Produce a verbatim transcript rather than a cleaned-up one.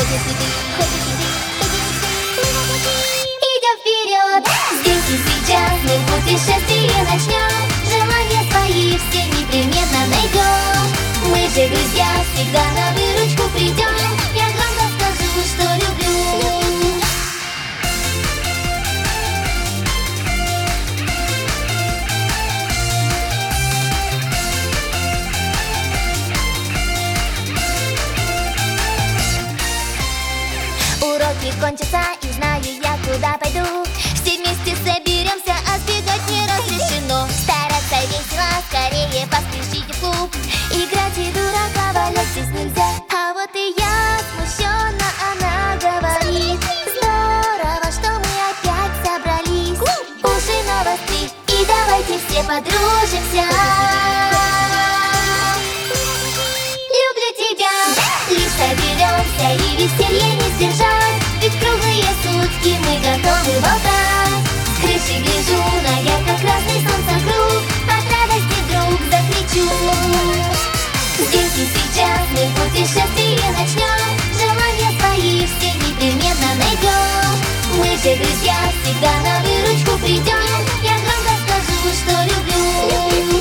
если ты хочешь идти, идем вперед. Здесь и сейчас мы путешествие начнем. Желания свои все непременно найдем. Мы же друзья, всегда на выручку придем. Я громко скажу, что люблю. Уроки кончатся, и знаю я, куда пойду. Все вместе соберемся, а сбегать не разрешено. Стараться весело, скорее поспешите в клуб. Играть и дурака валять здесь нельзя. А вот и я смущенно, она говорит: здорово, что мы опять собрались. Уши новости, и давайте все подружимся. Люблю тебя. Лишь соберемся и веселье не сдержать. Ведь круглые сутки мы готовы болтать. С крыши гляжу на ярко-красный солнцекруг. От радости вдруг закричу. Здесь и сейчас мы путешествие начнем. Желания свои все непременно найдем. Мы же друзья, всегда на выручку придем. Я громко скажу, что люблю.